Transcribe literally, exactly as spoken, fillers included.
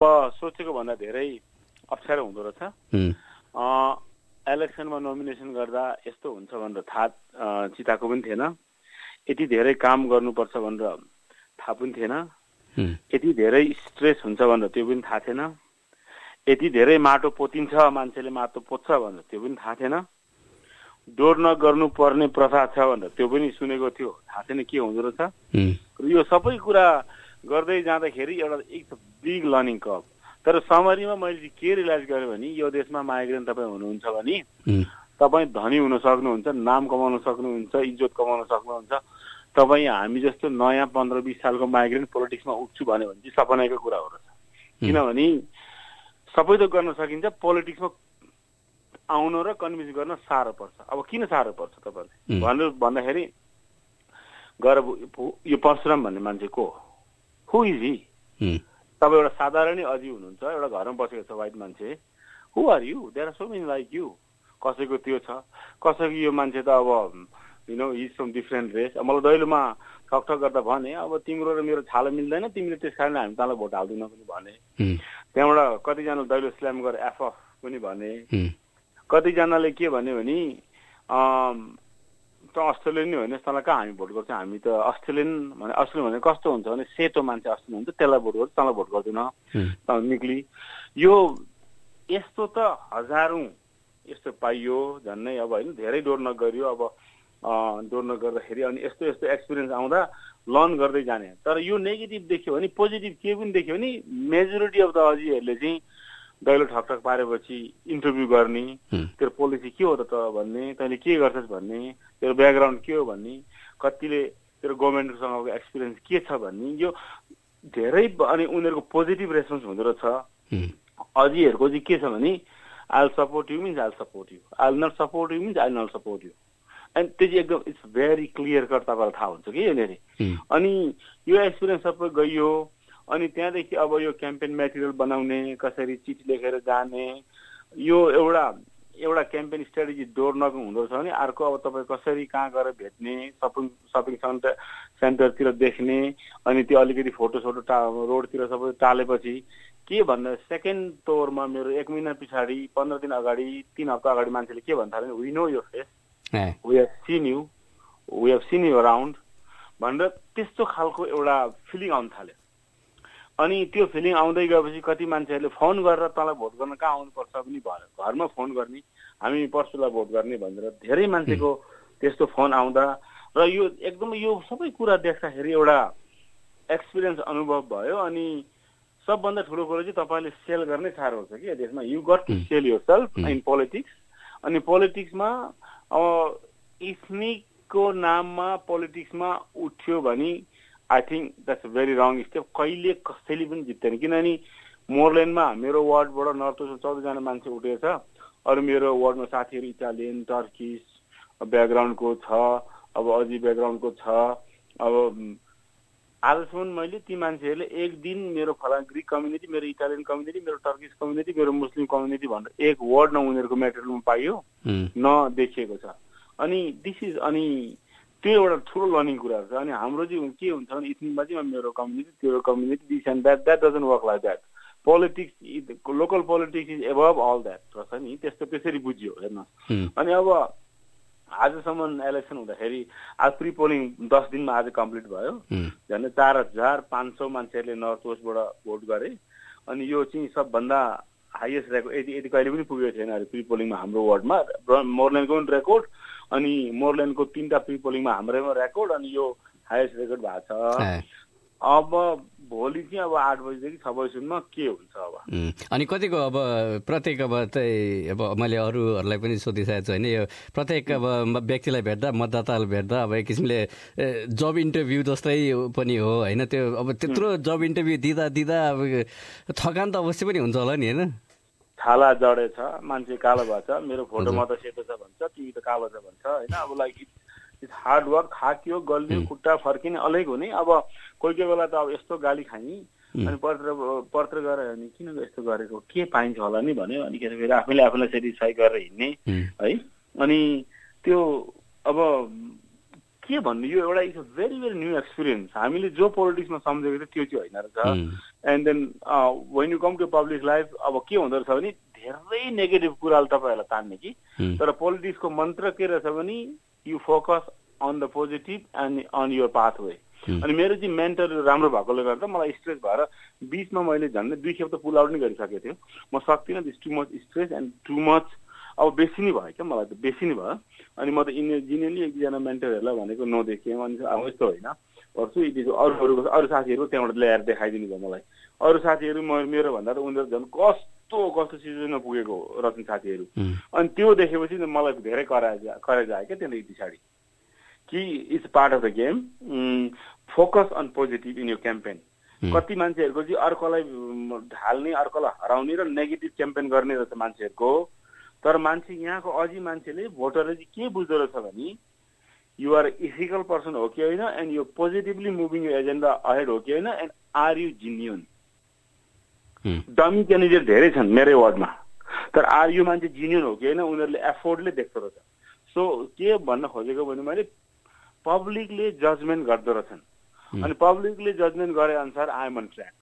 सोचेको भन्दा धेरै अप्ठ्यारो हुँदो रहेछ। इलेक्सनमा नोमिनेसन गर्दा यस्तो हुन्छ भनेर थाहा चिताएको पनि थिएन। यति धेरै काम गर्नुपर्छ भनेर थाहा पनि थिएन। यति धेरै स्ट्रेस हुन्छ भनेर त्यो पनि थाहा थिएन। यति धेरै माटो पोतिन्छ, मान्छेले माटो पोत्छ भनेर त्यो पनि थाहा थिएन। डोर नगर्नु पर्ने प्रथा छ भनेर त्यो पनि सुनेको थियो, थाहा थिएन के हुँदो रहेछ। यो सबै कुरा गर्दै जाँदाखेरि एउटा एक बिग लर्निङ कर्भ। तर समरीमा मैले के रियलाइज गरेँ भने यो देशमा माइग्रेन्ट तपाईँ हुनुहुन्छ भने तपाईँ धनी हुन सक्नुहुन्छ, नाम कमाउन सक्नुहुन्छ, इज्जत कमाउन सक्नुहुन्छ। तपाईँ हामी जस्तो नयाँ पन्ध्र बिस सालको माइग्रेन्ट पोलिटिक्समा उठ्छु भन्यो भने चाहिँ सपनाको कुरा हो रहेछ। किनभने सबै त गर्न सकिन्छ, पोलिटिक्समा आउन र कन्भिन्स गर्न साह्रो पर्छ। अब किन साह्रो पर्छ तपाईँले भनेर भन्दाखेरि गएर यो परशुराम भन्ने मान्छे को हु इज हि? तपाईँ एउटा साधारणै अजी हुनुहुन्छ, एउटा घरमा बसेको छ वाइट मान्छे। Who are you? There are so many like you. कसैको त्यो छ, कसैको यो मान्छे त अब you know his from different race. मलाई दैलोमा ठकठक गर्दा भने अब तिम्रो र मेरो छालो मिल्दैन, तिमीले त्यस कारण हामी तँलाई भोट हाल्दैनौँ पनि भने। त्यहाँबाट कतिजना दैलो स्ल्याम गरेर एफ अफ पनि भने। कतिजनाले के भन्यो भने त अस्ट्रेलियन नै होइन, तँलाई कहाँ हामी भोट गर्छौँ, हामी त अस्ट्रेलियन भने। अस्ट्रेलियन भने कस्तो हुन्छ भने सेतो मान्छे अस्ट्रेलियन हुन्छ, त्यसलाई भोट गर्छ, तँलाई भोट गर्दैन निक्ली। यो यस्तो त हजारौँ यस्तो पाइयो झन्नै। अब होइन धेरै डोर नगरियो। अब डोर नगर्दाखेरि अनि यस्तो यस्तो एक्सपिरियन्स आउँदा लर्न गर्दै जाने। तर यो नेगेटिभ देख्यो भने पोजिटिभ के पनि देख्यो भने मेजोरिटी अफ द अजीहरूले चाहिँ दैलो ठकठक पारेपछि इन्टरभ्यू गर्ने, तेरो पोलिसी के हो त भन्ने, तैँले के गर्छस् भन्ने, तेरो ब्याकग्राउन्ड के हो भन्ने, कतिले तेरो गभर्मेन्टसँगको एक्सपिरियन्स के छ भन्ने, यो धेरै अनि उनीहरूको पोजिटिभ रेस्पोन्स हुँदो रहेछ। अजीहरूको चाहिँ के छ भने I will support you means I will support you, I will not support you means I will not support you. And त्यो चाहिँ एकदम इट्स भेरी क्लियर कट तपाईँलाई थाहा हुन्छ कि यहाँनिर। अनि यो एक्सपिरियन्स सबै गइयो। अनि त्यहाँदेखि अब यो क्याम्पेन मेटेरियल बनाउने, कसरी चिठी लेखेर जाने, यो एउटा एउटा क्याम्पेन स्ट्राटेजी डोर नक हुँदो रहेछ भने अर्को अब तपाईँ कसरी कहाँ गएर भेट्ने, सपिङ सपिङ सेन्टर सेन्टरतिर देख्ने, अनि त्यो अलिकति फोटो सोटो टा रोडतिर सबै टालेपछि के भन्दा सेकेन्ड तोरमा मेरो एक महिना पछाडि पन्ध्र दिन अगाडि तीन हप्ता अगाडि मान्छेले के भन्थ्यो भने we know your face, we have seen you, we have seen you around भनेर त्यस्तो खालको एउटा फिलिङ आउनु थाल्यो। अनि त्यो फिलिङ आउँदै गएपछि कति मान्छेहरूले फोन गरेर तँलाई भोट गर्न कहाँ आउनुपर्छ पनि भन्यो, घरमा फोन गर्ने, हामी पर्सुलाई भोट गर्ने भनेर धेरै मान्छेको त्यस्तो फोन आउँदा र यो एकदम यो सबै कुरा देख्दाखेरि एउटा एक्सपिरियन्स अनुभव भयो। अनि सबभन्दा ठुलो कुरो चाहिँ तपाईँले सेल गर्नै साह्रो हुन्छ कि देशमा। You got to sell yourself in politics. अनि पोलिटिक्समा अब इथनिकको नाममा पोलिटिक्समा उठ्यो भने I think that's a very wrong step. कहिले कसैले पनि जित्दैन। किनभने मोरल्यान्डमा मेरो वार्डबाट नर्थ वेस्टमा चौधजना मान्छे उठेको छ। अरू मेरो वार्डमा साथीहरू इटालियन, टर्किस ब्याकग्राउन्डको छ, अब अझै ब्याकग्राउन्डको छ। अब आजसम्म मैले ती मान्छेहरूले एक दिन मेरो फलाना ग्रिक कम्युनिटी, मेरो इटालियन कम्युनिटी, मेरो टर्किस कम्युनिटी, मेरो मुस्लिम कम्युनिटी भनेर एक वर्ड न उनीहरूको मेटेरियलमा पाइयो न देखिएको छ। अनि दिस इज अनि त्यो एउटा ठुलो लर्निङ कुराहरू छ। अनि हाम्रो चाहिँ के हुन्छ भने इथनिकमा चाहिँ मेरो कम्युनिटी, तेरो community, this and that, that doesn't work like that. Politics, local politics is above all that रहेछ नि। त्यस्तो त्यसरी बुझ्यो हेर्नुहोस्। अनि अब आजसम्म इलेक्सन हुँदाखेरि आज प्री पोलिङ दस दिनमा आज कम्प्लिट भयो। झन्डै चार हजार पाँच सौ मान्छेहरूले नर्थ वेस्टबाट भोट गरे। अनि यो चाहिँ सबभन्दा हाइएस्ट रेकर्ड, यति यति कहिले पनि पुगेको थिएन अरे प्री पोलिङमा हाम्रो वार्डमा। मोरल्यान्डको पनि रेकर्ड, अनि मोरल्यान्डको तिनवटा प्री पोलिङमा हाम्रैमा रेकर्ड, अनि यो हाइएस्ट रेकर्ड भएको छ। अब भोलि चाहिँ अब आठ बजीदेखि छ बजीसम्म के हुन्छ अब। अनि कतिको अब प्रत्येक अब चाहिँ अब मैले अरूहरूलाई पनि सोधिसकेको छु होइन, यो प्रत्येक अब व्यक्तिलाई भेट्दा, मतदातालाई भेट्दा अब एक किसिमले जब इन्टरभ्यू जस्तै पनि हो होइन। त्यो अब त्यत्रो जब इन्टरभ्यू दिँदा दिँदा अब थकान त अवश्य पनि हुन्छ होला नि होइन। छाला जडेछ, मान्छे कालो भएको छ, मेरो फोटोमा त सेतो छ भन्छ, तिमी त कालो छ भन्छ होइन। अब लाइक इट्स हार्ड वर्क, खाकियो गल्यो, खुट्टा फर्किने अलग हुने। अब कोही कोही बेला त अब यस्तो गाली खाने, अनि पत्र पत्र गरेर अनि किन यस्तो गरेको, के पाइन्छ होला नि भन्यो। अनि फेरि आफैले आफूलाई सेटिस्फाई गरेर हिँड्ने है। अनि त्यो अब के भन्नु, यो एउटा it's a very very new experience. हामीले जो पोलिटिक्समा सम्झेको थियो त्यो चाहिँ होइन रहेछ। And then when you come to public life अब के हुँदो रहेछ भने धेरै नेगेटिभ कुराले तपाईँहरूलाई तान्ने कि तर पोलिटिक्सको मन्त्र के रहेछ भने you focus on the positive and on your pathway. अनि मेरो चाहिँ मेन्टर राम्रो भएकोले गर्दा मलाई स्ट्रेस भएर बिचमा मैले झन्डै दुई खेप त पुल आउट नै गरिसकेको थियो, म सक्दिनँ, this too much stress and too much अब बेसी नै भयो क्या, मलाई त बेसी नै भयो। अनि म त इन्जिनियरली एकजना मेन्टरहरूलाई भनेको नदेखेँ, अनि अब यस्तो होइन गर्छु यति अरू अरू अरू साथीहरू त्यहाँबाट ल्याएर देखाइदिनु भयो मलाई। अरू साथीहरू म मेरो भन्दा त उनीहरू झन् कस्तो कस्तो सिचुएसनमा पुगेको रहेछन् साथीहरू। अनि त्यो देखेपछि मलाई धेरै कराएज कराएज आयो क्या त्यहाँदेखि पछाडि कि it's part of the game, focus on positive in your campaign. कति मान्छेहरूको चाहिँ अर्कोलाई ढाल्ने अर्कोलाई हराउने र नेगेटिभ क्याम्पेन गर्ने रहेछ मान्छेहरूको, तर मान्छे यहाँको अझै मान्छेले भोटरले चाहिँ के बुझ्दो रहेछ भने यु आर इथिकल पर्सन हो कि होइन, and you positively moving you agenda ahead हो कि होइन, and are you genuine. Dummy candidate धेरै छन् मेरै वार्डमा, तर आर यु मान्छे जिन्युन हो कि होइन उनीहरूले एफोर्डले देख्दो रहेछ। सो के भन्न खोजेको भने मैले पब्लिकले जजमेन्ट गर्दो रहेछन्, अनि पब्लिकले जजमेन्ट गरे अनुसार आई एम अन ट्र्याक।